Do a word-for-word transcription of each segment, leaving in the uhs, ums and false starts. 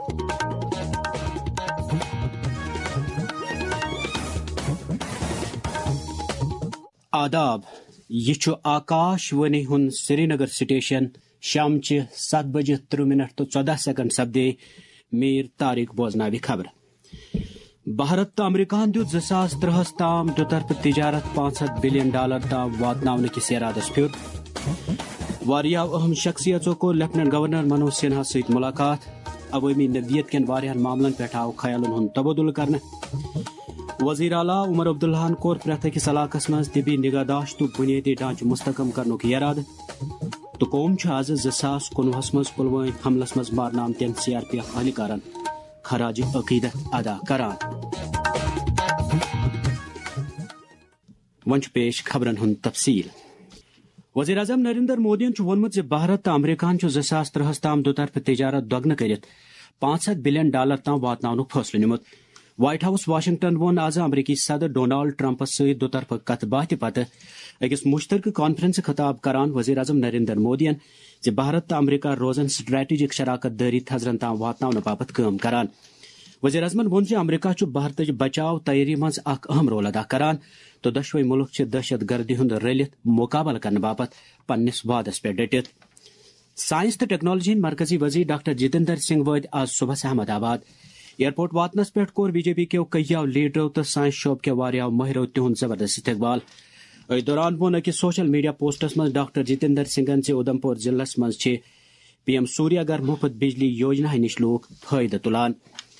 آداب، یہ آکاش وانی ہند سری نگر سٹیشن شام چہ ست بجے ترہ منٹ تو ژۄدہ سیکنڈ سپدے میر تاریخ بوزناوِ خبر۔ بھارت تو امریکہن دیت زٕ ساس ترہس تام دُطرفہ تجارت پانژھ ہتھ بلین ڈالر تام واتناونہ کس ارادس پھر۔ واریاہو اہم شخصیتوں کو لیفٹنٹ گورنر منوج سنہا ست ملاقات۔ عوامی نوعیت کین واریاہن معاملن پہ آو خیالن ہند تبادلہ کرنے۔ وزیر اعلیٰ عمر عبداللہ کور پریت أکس علاقس مز طبی نگہداشت بنیادی ڈھانچہ مستحکم کرنک ارادہ۔ تو قوم آز زٕ ساس کُنوُہس مز پلوامہ حملس مز مارنہ آمتین سی آر پی ایف اہلکارن خراج عقیدت ادا کران۔ ون پیش خبرن ہند تفصیل۔ وزیر اعظم نریندر مودین وونمت زِ بھارت تو امریکہن زٕ ساس ترہس تام دُطرفہ تجارت دگنہ کرت پانژھ ہتھ بلین ڈالر تام واتناونک فٲصلہٕ نیوٗمُت۔ وائٹ ہاؤس واشنگٹن وون آز امریکی صدر ڈونالڈ ٹرمپس ست دُطرفہ کتھ باتھ پتہ اکس مشترکہ کانفرنس خطاب کران وزیر اعظم نریندر مودین زِ بھارت تو امریکہ روزن سٹریٹجک شراکت داری تھزرن تام واتناونہ باپت کٲم کران۔ وزیر اعظمن وون زِ امریکہ چھ بھارتچ بچاؤ تیاری مز اخ اہم رول ادا کران تو دۄشوے ملک چھ دہشت گردی ہند رلتھ مقابلہ کرنے باپت پننس وعدس پہ ڈٹتھ۔ سائنس تو ٹیکنالوجی مرکزی وزیر ڈاکٹر جتیندر سنگھ وٲتۍ آز صبح احمد آباد۔ ایئرپورٹ واتنس پہ کور بی جے پی کیو کئیو لیڈرو تو سائنس شعبہ کے واریاہو ماہرو تہد زبردست استقبال۔ ات دوران وون أکس سوشل میڈیا پوسٹس مز ڈاکٹر جتیندر سنگھن زِ اودھمپور ضلع مز چھ پی ایم سوریہ گھر مفت بجلی یوجنا نش لوگ فائدہ تلان۔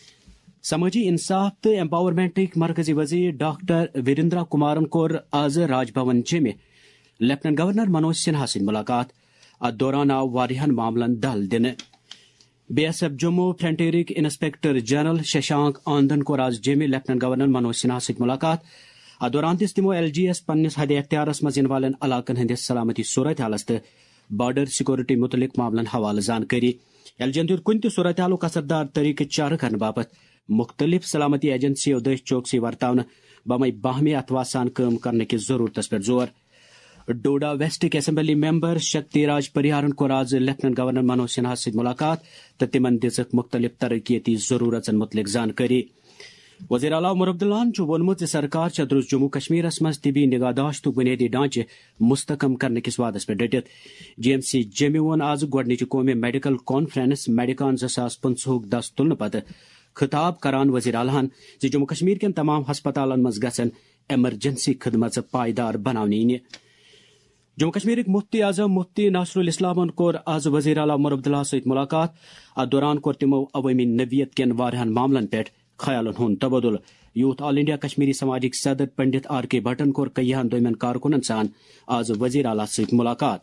سمٲجی انصاف تو ایمپاورمنٹک مرکزی وزیر ڈاکٹر وریندرا کمارن کور آز راج بھون جمع لیفٹنٹ گورنر منوج سنہا ست ملاقات۔ ات دوران آو واریاہن معاملن دل دنہ۔ بی ایس ایف جموں فرنٹیئرک انسپیکٹر جنرل ششانک آنندن کور آز جمع لیفٹنٹ گورنر منوج سنہا ست ملاقات۔ ات دوران دس تمو ایل جی ایس پننس حد اختیارس مز ین والن علاقن ہندس سلامتی صورت حالس تو بارڈر سیکورٹی متعلق معاملن حوالہ زانکاری۔ ایل جی دِیُت کُنہِ تہِ صورت حالُک اثردار طریقہٕ چارٕ کرنہٕ باپت مختلف سلامتی ایجنسیو دٔسۍ چوکسی ورتاونہٕ بمے باہمی اتوا سان کٲم کرنٕکِس ضروٗرتس پٮ۪ٹھ زور۔ ڈوڈا ویسٹک اسمبلی ممبر شکتی راج پریہارن کور آز لیفٹنٹ گورنر منوج سنہا ست ملاقات تو تمن دِژکھ مختلف ترقیتی ضرورتن متعلق زانکاری۔ وزیر اعلیٰ عمر عبداللہ وونمت سرکار درس جموں کشمیرس مز طبی نگہداشت بنیادی ڈھانچہ مستحکم کرنے کس وعدس پہ ڈٹتھ۔ جی ایم سی جمع وون آز گۄڈنِچہِ قومی میڈیکل کانفرنس میڈیکان زٕ ساس پٕنٛژٕہُک دس تُلنہٕ پتہٕ خطاب کران وزیر اعلیٰ زِ جموں کشمیر کٮ۪ن تمام ہسپتالن مز گژھن ایمرجنسی خدمت پائیدار بناونہٕ یِنہِ۔ جموں کشمیرک مفتی اعظم مفتی ناصر الاسلامن کور آز وزیر اعلیٰ عمر عبداللہ ست ملاقات۔ ات دوران کور تمو عوامی نوعیت کٮ۪ن واریاہن معاملن پٮ۪ٹھ خیالن ہند تبادلہ۔ یوتھ آل انڈیا کشمیری سماجک صدر پنڈت آر کے بھٹن کور کئیہن دویمین کارکنن سان آز وزیر اعلیٰ ست ملاقات۔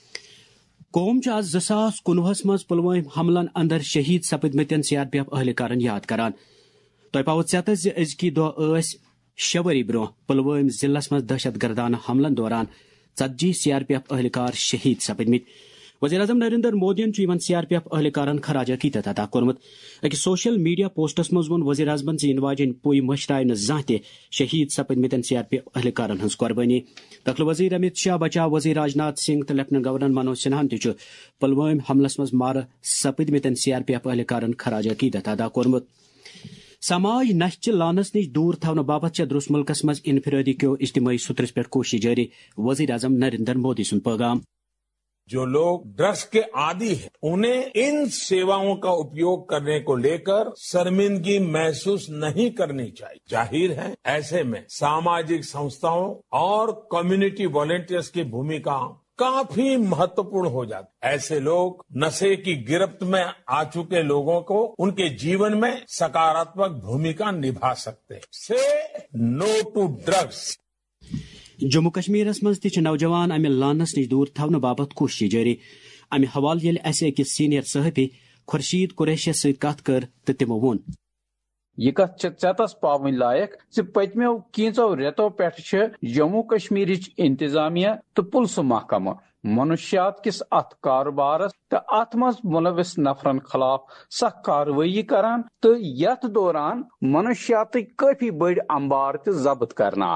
قوم آز زٕ ساس کُنوُہس مز پلوامہ حملن اندر شہید سپدمتین سی آر پی ایف اہلکارن یاد کران۔ تۄہہِ پاوٕ ژیٚتس زِ أزکہِ دۄہ ٲسۍ شےٚ ؤری برونٛہہ پلوامہ ضلعس مز دہشت گردانہ حملن دوران ژتجی سی آر پی ایف اہلکار شہید سپدمت۔ وزیر اعظم نریندر مودین یمن سی آر پی ایف اہلکارن خراج عقیدت ادا کورمت۔ أکس سوشل میڈیا پوسٹس مز وون وزیر اعظمن زِ ین واجن پُے مشرایہِ نہٕ زانٛہہ تہِ شہید سپدمتین سی آر پی ایف اہلکارن ہٕنٛز قۄربٲنی۔ داخلہ وزیر امت شاہ، بچاو وزیر راجناتھ سنگھ تو لیفٹنٹ گورنر منوج سنہاہن تہِ چھُ پلوامہ حملس مز مارٕ سپدمتین سی آر پی ایف اہلکارن خراج عقیدت ادا کورمت۔ سماج نشہ لانس نش دور تھونہٕ باپت چھےٚ درس ملکس مز انفرادی کیو اجتماعی سترس پٮ۪ٹھ کوشش جاری۔ وزیر اعظم نریندر مودی سُنٛد پیغام۔ جو لوگ ڈرگس کے عادی ہیں انہیں ان سیواؤں کا اپیوگ کرنے کو لے کر شرمندگی محسوس نہیں کرنی چاہیے۔ ظاہر ہے ایسے میں ساماجک سنستھاؤں اور کمیونٹی والنٹیئرس کی بھومکا کافی مہتوپورن ہو جاتی۔ ایسے لوگ نشے کی گرفت میں آ چکے لوگوں کو ان کے جیون میں سکاراتمک بھومکا نبھا سکتے ہیں۔ سے نو ٹو ڈرگس۔ جموں کشمیرس مز تہ نوجوان امہ لانس نش دور تھونہٕ باپت کوشش جاری۔ امہ حوالہ ییٚلہِ اسہِ أکِس سینئر صحافی خورشید قریشیس سۭتۍ کتھ کٔر تہٕ تِمو ووٚن یہ کت ژیتس پاون لائق ز پتمو کینچو ریتو پہ جموں کشمیر انتظامیہ تو پلسہ محکمہ منشیات کس ات کاروبارس تو ات مز ملوث نفرن خلاف سخت کاروی کران تو یتھ دوران منشیات کافی بڑ انبار تہ ضبط کرنا آئی۔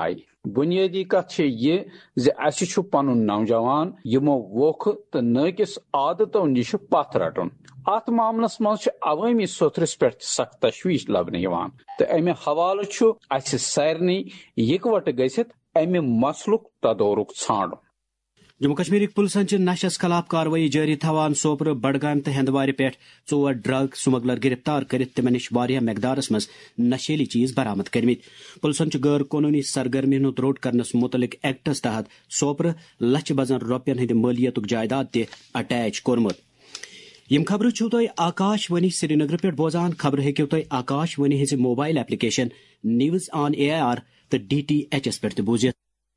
بنیادی کت یہ زِ اسہِ چھُ پنُن نوجوان یمو ووکھٕ تہٕ نٲقص عادتو نش پتھ رٹُن. ات معاملس منٛز چھِ عوٲمی سوتھرس پٮ۪ٹھ سخت تشویش لبنہٕ یوان تہٕ امہِ حوالہٕ چھُ اسہِ سارنٕے یِکوٹہٕ گٔژھِتھ امہِ مسلُک تدورُک ژھانڈُن. جموں کشمیرک پُلسن چھ نشس خلاف کاروٲیی جاری تھوان سوپر بڈگام تو ہندوارِ پہ ژور ڈرگ سمگلر گرفتار کرت تمن نش واریاہ مقدارس مز نشیلی چیز برآمد کرمت. پُلسن چھ غیر قانونی سرگرمی ہند روٹ کرنس متعلق ایکٹس تحت سوپر لچھ بزن روپین ہند مالیتک جائیداد تہ اٹیچ کورمت. یم خبر چھو تہ آکاش وانی سری نگر پہ بوزان. خبر ہیکو تہ آکاش وانی ہز mobile application news on A I R تو ڈی ٹی ایچ ایس پہ تہ بوزت.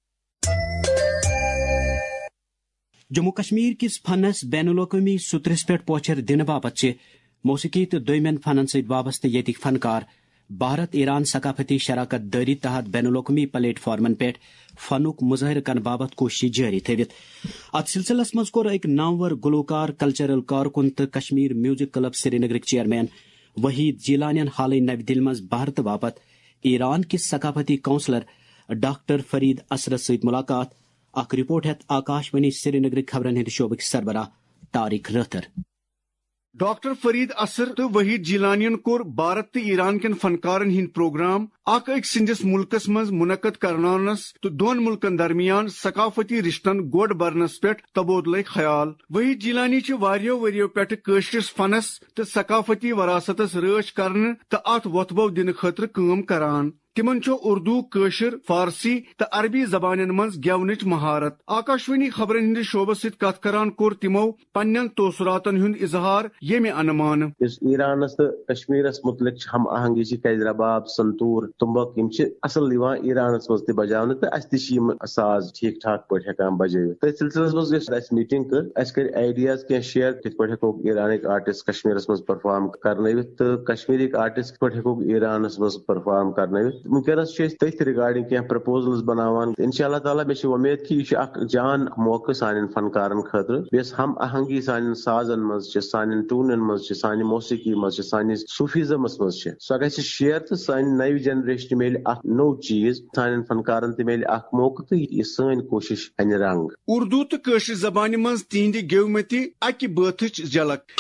جموں کشمیر کس فنس بین الاقوامی سترس پہ پوچھر دن باپت موسیقی تو دویمین فنن ست وابستہ یتک فنکار بھارت ایران ثقافتی شراکت داری تحت بین الاقوامی پلیٹ فارمن پہ فنک مظاہرہ کرنے باپت کوشش جاری تھوت. ات سلسلس مز کور اک نامور گلوکار کلچرل کارکن تو کشمیر میوزک کلب سری نگرک چیئرمین وحید جیلانین حالی نو دل مز بھارت باپت ایران کس ثقافتی کونسلر ڈاکٹر فرید اسرت ست ملاقات. اخ رپورٹ ہت آکاش وانی سری نگر خبرن ہند شعبک سربراہ طارق راتھر. ڈاکٹر فرید اثر تو وحید جیلانین کور بھارت تو ایران کن فنکارن ہند پروگرام اک اک سندس ملکس مز منعقد کرناونس تو دون ملکن درمیان ثقافتی رشتن گوڈ برنس پہ تبادلہ خیال. وحید جیلانی چھ واریو وریو پہ کشرس فنس تو ثقافتی وراثتس رچ کرنے تو ات وتبو دن خاطر کام کران. تمن چھ اردو کاشر فارسی تو عربی زبان مز گیونچ مہارت. آکاشوانی خبرن ہند شعبس ست کت کران کور تمو پنن توسراتن ہند اظہار یمہ انمان. ایرانس تو کشمیرس متعلق ہم آہنگی چھ کیج رباب سنتور تمبک یم اصل ایرانس مز تہ بجاونہ تو اس تہ ساز ٹھیک ٹھاک پہ ہیکان بجائت. تھی سلسلس مز اس میٹنگ کر اس کر آئیڈیاز کی شیئر کت پہ ہیکو ایرانک آرٹسٹ کشمیرس مز پرفارم کرنوت تو کشمیرک آرٹسٹ کت پہ ہیکو ایرانس مز پرفارم کرنوت. ونکس تھی ریگارڈنگ کی پرپوزلز بناوان. انشاء اللہ تعالیٰ مے امید کہ یہ اخ جان موقع سان فنکارن خاطر. بیس ہم آہنگی سان سازن مز سان ٹونن مز سان موسیقی مز سان صوفیزمس مز سو گھِ شیئر تو سان نو جنریشن مل اخ نو چیز سان فنکارن تہ مل اخ موقع تو یہ سن کوشش ان رنگ. اردو تو کٲشِر زبانہ مز تہندِ گیومتی اکہ بٲتھٕچ جھلک.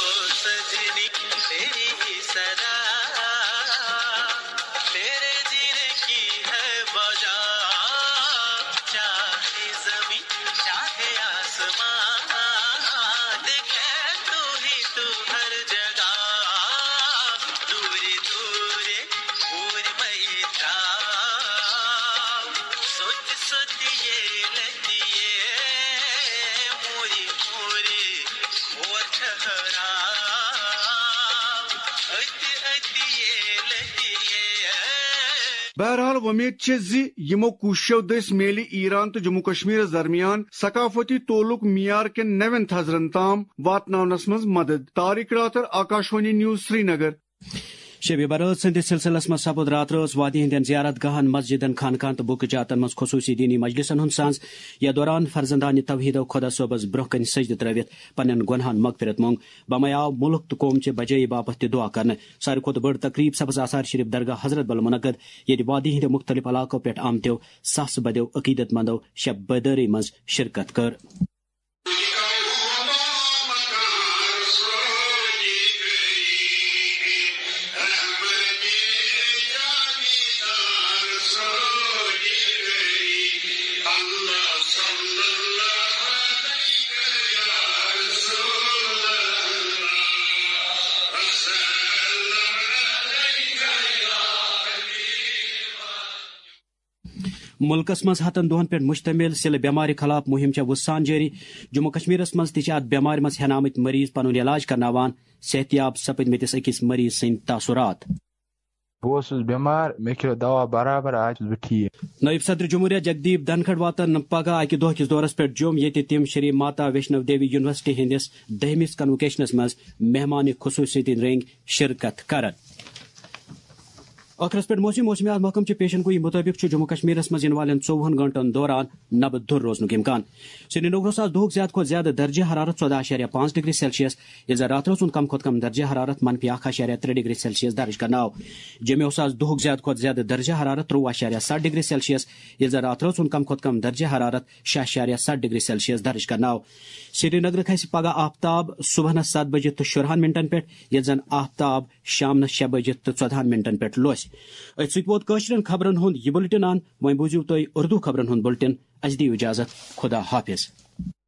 بہرحال ومید چھ زِ یمو کوششو دس میلہِ ایران تو جموں کشمیر درمیان ثقافتی تعلق معیار کن نوین تھزرن تام واتناونس مز مدد. Tariq Rather, Akashvani news, Srinagar. شب برات سندس سلسلس مز سپود رات روز وادی ہندین زیارت گاہن مسجدن خانقاہن تو بک جاتن مز خصوصی دینی مجلسن ہند سانز. یا دوران فرزندان توحید و خدا صوبس برہ کن سجدہ ترویت پنن گنہان مغفرت مونگ. بمہ آو ملک تو قوم چہ بجائی باپت دعا کرنے. ساروی کھت بڑ تقریب سبز آثار شریف درگاہ حضرت بل منعقد یہ وادی ہند مختلف علاقوں پہ آمتو ساس بدو عقیدت مندو شب بدری مز شرکت کر. ملکس مز ہتن دہن پہ مشتمل سل بیمار خلاف مہم چھ وسان جاری. جموں کشمیرس مز تہ ات بیمار مز ہین آمت مریض پن علاج کرناوان. صحتیاب سپدمتس اکس مریض سند تاثرات. بہت بیمار مے کھیو دوا برابر آج بہ ٹھیک. نائب صدر جمہوریہ جگدیپ دھنکھڑ واتن پگہ اکہ دہ کس دورس پہ جوم یہ تم شری ماتا ویشنو دیوی یونیورسٹی ہندس دہمس کنوکیشنس مز مہمان خصوصی رنگ شرکت کرن. ٲخرس پٮ۪ٹھ موسمی موسمیات محکمہ چہِ پیشن گوئی مطٲبق جموں کشمیرس منٛز ین والٮ۪ن ژووُہن گنٹن دوران نبہٕ دُر روزنُک امکان سری نگرس آز دُہُک زیادٕ کھۄتہٕ زیادٕ درجہ حرارت ژۄدہ اشاریہ پانٛژھ ڈگری سیلسیس ییٚلہِ زن راتہٕ روز کم کھۄتہٕ کم درجہ حرارت منفی اکھ اشاریہ ترٛےٚ ڈگری سیلسیس درج کرنہٕ آو جموں آز دُہُک زیادٕ کھۄتہٕ زیادٕ درجہ حرارت ترٛوُہ اشاریہ سَتھ ڈگری سیلسیس ییٚلہِ زن راتہٕ روز کم کھۄتہٕ کم درجہ حرارت شیٚے اشاریہ سَتھ ڈگری سیلسیس درج کرنہٕ آو سری نگر کھسہِ پگہہ آفتاب صبحنس سَتھ بجے تہٕ شُرہن منٹن پٮ۪ٹھ ییٚلہِ زن آفتاب شامنس شیٚے بجے تہٕ ژۄدہن منٹن پٮ۪ٹھ لوسہِ أتھۍ سۭتۍ ووت کٲشرٮ۪ن خبرن ہُنٛد یہِ بُلٹن ان وۄنۍ بوٗزِو تُہۍ اُردو خبرن ہُنٛد بُلٹن اَسہِ دِیِو اِجازت خدا حافظ.